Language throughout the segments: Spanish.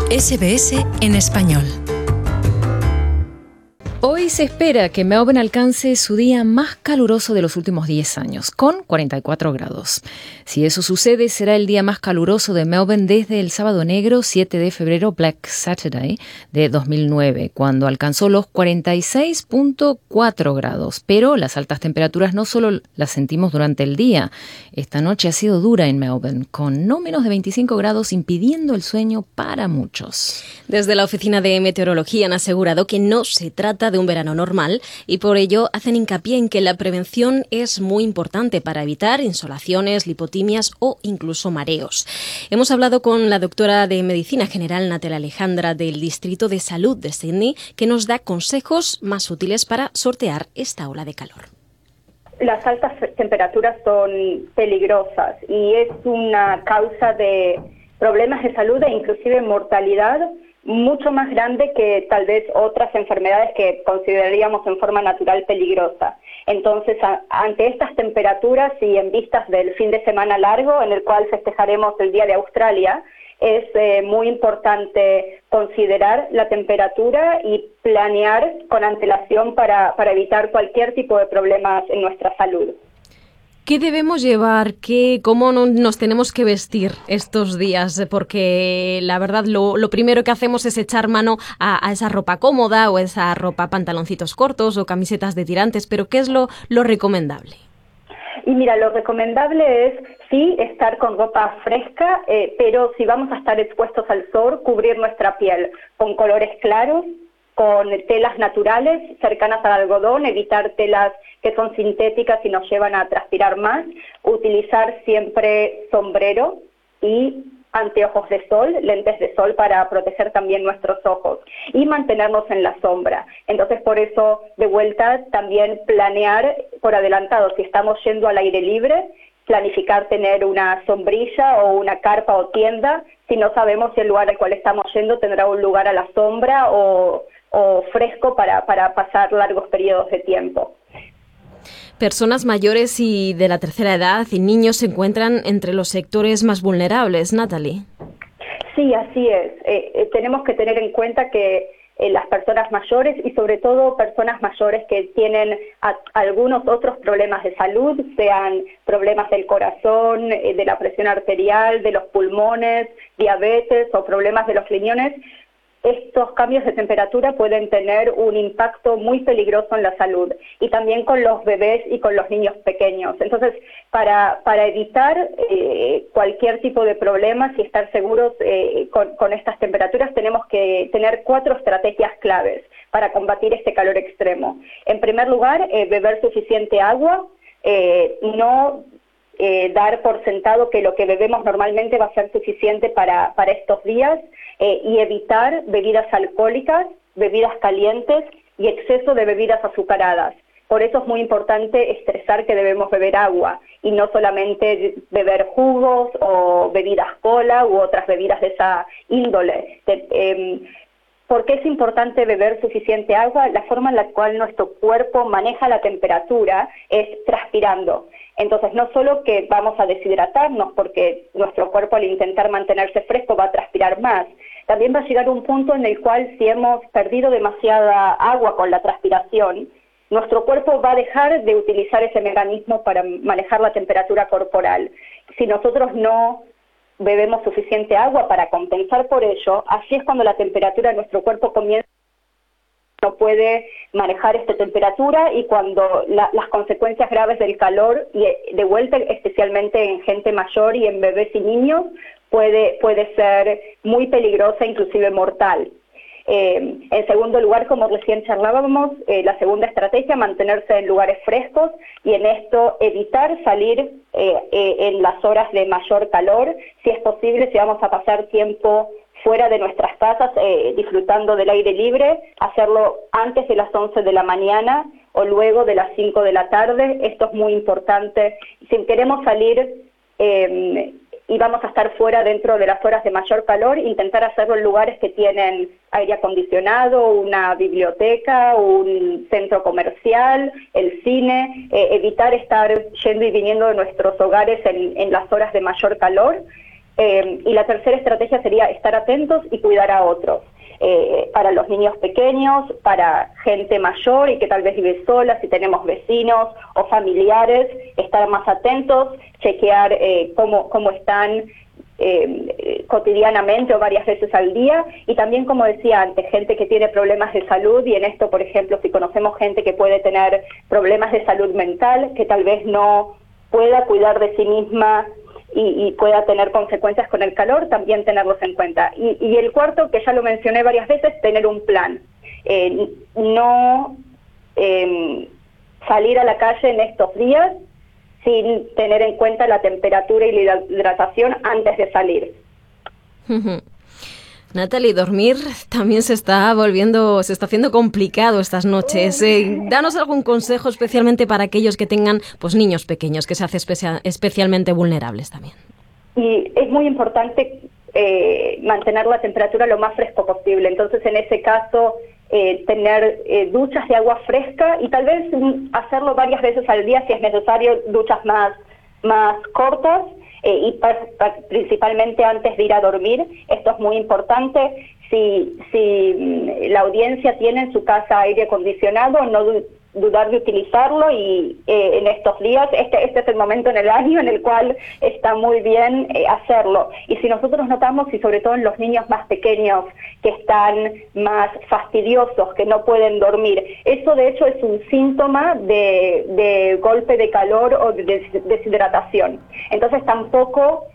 SBS en español. Hoy se espera que Melbourne alcance su día más caluroso de los últimos 10 años, con 44 grados. Si eso sucede, será el día más caluroso de Melbourne desde el Sábado Negro, 7 de febrero, Black Saturday, de 2009, cuando alcanzó los 46.4 grados. Pero las altas temperaturas no solo las sentimos durante el día. Esta noche ha sido dura en Melbourne, con no menos de 25 grados impidiendo el sueño para muchos. Desde la Oficina de Meteorología han asegurado que no se trata de un verano normal y por ello hacen hincapié en que la prevención es muy importante para evitar insolaciones, lipotimias o incluso mareos. Hemos hablado con la doctora de Medicina General Natalia Alejandra del Distrito de Salud de Sydney, que nos da consejos más útiles para sortear esta ola de calor. Las altas temperaturas son peligrosas y es una causa de problemas de salud e inclusive mortalidad mucho más grande que tal vez otras enfermedades que consideraríamos en forma natural peligrosa. Entonces, ante estas temperaturas y en vistas del fin de semana largo, en el cual festejaremos el Día de Australia, es muy importante considerar la temperatura y planear con antelación para evitar cualquier tipo de problemas en nuestra salud. ¿Qué debemos llevar? ¿Cómo nos tenemos que vestir estos días? Porque la verdad lo primero que hacemos es echar mano a esa ropa cómoda o esa ropa pantaloncitos cortos o camisetas de tirantes, pero ¿qué es lo recomendable? Y mira, lo recomendable es sí estar con ropa fresca, pero si vamos a estar expuestos al sol, cubrir nuestra piel con colores claros, con telas naturales cercanas al algodón, evitar telas que son sintéticas y nos llevan a transpirar más, utilizar siempre sombrero y anteojos de sol, lentes de sol para proteger también nuestros ojos y mantenernos en la sombra. Entonces, por eso, de vuelta, también planear por adelantado, si estamos yendo al aire libre, planificar tener una sombrilla o una carpa o tienda, si no sabemos si el lugar al cual estamos yendo tendrá un lugar a la sombra o fresco para pasar largos periodos de tiempo. Personas mayores y de la tercera edad y niños se encuentran entre los sectores más vulnerables, Natalie. Sí, así es. Tenemos que tener en cuenta que las personas mayores y sobre todo personas mayores que tienen algunos otros problemas de salud, sean problemas del corazón, de la presión arterial, de los pulmones, diabetes o problemas de los riñones, estos cambios de temperatura pueden tener un impacto muy peligroso en la salud y también con los bebés y con los niños pequeños. Entonces, para evitar cualquier tipo de problemas y estar seguros con estas temperaturas, tenemos que tener 4 estrategias claves para combatir este calor extremo. En primer lugar, beber suficiente agua, no dar por sentado que lo que bebemos normalmente va a ser suficiente para estos días, y evitar bebidas alcohólicas, bebidas calientes y exceso de bebidas azucaradas. Por eso es muy importante expresar que debemos beber agua y no solamente beber jugos o bebidas cola u otras bebidas de esa índole. ¿Por qué es importante beber suficiente agua? La forma en la cual nuestro cuerpo maneja la temperatura es transpirando. Entonces, no solo que vamos a deshidratarnos porque nuestro cuerpo al intentar mantenerse fresco va a transpirar más, también va a llegar un punto en el cual si hemos perdido demasiada agua con la transpiración, nuestro cuerpo va a dejar de utilizar ese mecanismo para manejar la temperatura corporal. Si nosotros no bebemos suficiente agua para compensar por ello, así es cuando la temperatura de nuestro cuerpo comienza, no puede manejar esta temperatura y cuando las consecuencias graves del calor, y de vuelta especialmente en gente mayor y en bebés y niños, puede ser muy peligrosa, inclusive mortal. En segundo lugar, como recién charlábamos, la segunda estrategia, mantenerse en lugares frescos y en esto evitar salir en las horas de mayor calor, si es posible, si vamos a pasar tiempo fuera de nuestras casas, disfrutando del aire libre, hacerlo antes de las 11 de la mañana o luego de las 5 de la tarde. Esto es muy importante. Si queremos salir y vamos a estar fuera dentro de las horas de mayor calor, intentar hacerlo en lugares que tienen aire acondicionado, una biblioteca, un centro comercial, el cine, evitar estar yendo y viniendo de nuestros hogares en las horas de mayor calor. Y la tercera estrategia sería estar atentos y cuidar a otros. Para los niños pequeños, para gente mayor y que tal vez vive sola, si tenemos vecinos o familiares, estar más atentos, chequear cómo están cotidianamente o varias veces al día, y también, como decía antes, gente que tiene problemas de salud, y en esto, por ejemplo, si conocemos gente que puede tener problemas de salud mental, que tal vez no pueda cuidar de sí misma y pueda tener consecuencias con el calor, también tenerlos en cuenta. Y el cuarto, que ya lo mencioné varias veces, tener un plan. No salir a la calle en estos días sin tener en cuenta la temperatura y la hidratación antes de salir. Natalie, dormir también se está haciendo complicado estas noches. Danos algún consejo especialmente para aquellos que tengan pues niños pequeños, que se hace especialmente vulnerables también. Y es muy importante mantener la temperatura lo más fresco posible. Entonces, en ese caso, tener duchas de agua fresca y tal vez hacerlo varias veces al día si es necesario, duchas más cortas, y principalmente antes de ir a dormir. Esto es muy importante. Si la audiencia tiene en su casa aire acondicionado, no dudar de utilizarlo, y en estos días, este es el momento en el año en el cual está muy bien hacerlo. Y si nosotros notamos, y sobre todo en los niños más pequeños que están más fastidiosos, que no pueden dormir, eso de hecho es un síntoma de golpe de calor o de deshidratación. Entonces tampoco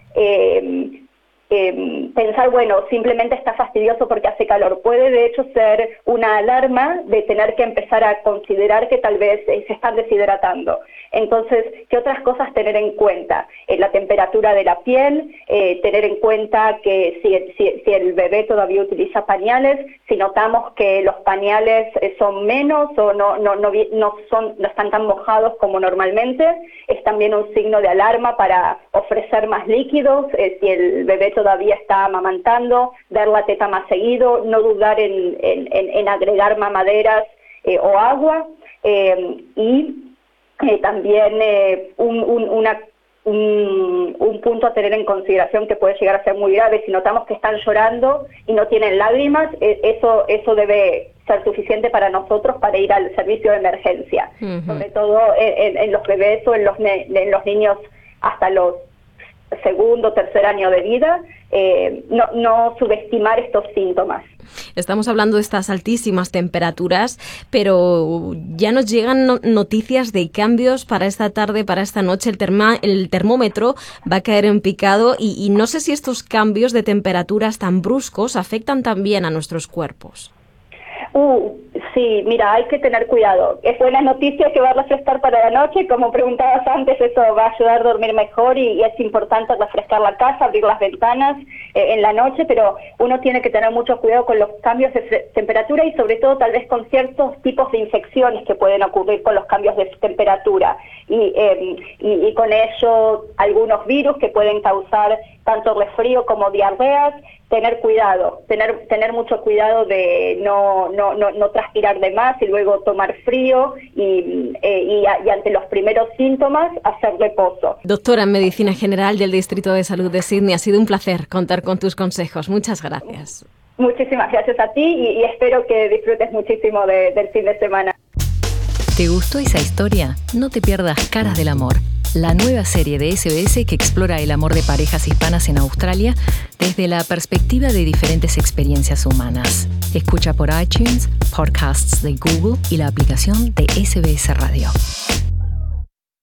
pensar, bueno, simplemente está fastidioso porque hace calor. Puede de hecho ser una alarma de tener que empezar a considerar que tal vez se están deshidratando. Entonces, ¿qué otras cosas tener en cuenta? La temperatura de la piel, tener en cuenta que si el bebé todavía utiliza pañales, si notamos que los pañales son menos o no están tan mojados como normalmente, es también un signo de alarma para ofrecer más líquidos. Si el bebé todavía está amamantando, dar la teta más seguido, no dudar en agregar mamaderas o agua, y también un punto a tener en consideración que puede llegar a ser muy grave: si notamos que están llorando y no tienen lágrimas, eso debe ser suficiente para nosotros para ir al servicio de emergencia, sobre todo en los bebés o en los niños hasta los segundo o tercer año de vida. No subestimar estos síntomas. Estamos hablando de estas altísimas temperaturas, pero ya nos llegan noticias de cambios para esta tarde, para esta noche. El termómetro va a caer en picado y no sé si estos cambios de temperaturas tan bruscos afectan también a nuestros cuerpos. Sí, mira, hay que tener cuidado. Es buena noticia que va a refrescar para la noche. Como preguntabas antes, eso va a ayudar a dormir mejor y es importante refrescar la casa, abrir las ventanas en la noche, pero uno tiene que tener mucho cuidado con los cambios de temperatura y sobre todo tal vez con ciertos tipos de infecciones que pueden ocurrir con los cambios de temperatura y con ello algunos virus que pueden causar tanto resfrío como diarreas. Tener cuidado, tener mucho cuidado de no transpirar de más y luego tomar frío y ante los primeros síntomas hacer reposo. Doctora en Medicina General del Distrito de Salud de Sydney, ha sido un placer contar con tus consejos. Muchas gracias. Muchísimas gracias a ti y espero que disfrutes muchísimo del fin de semana. ¿Te gustó esa historia? No te pierdas Caras del Amor, la nueva serie de SBS que explora el amor de parejas hispanas en Australia desde la perspectiva de diferentes experiencias humanas. Escucha por iTunes, podcasts de Google y la aplicación de SBS Radio.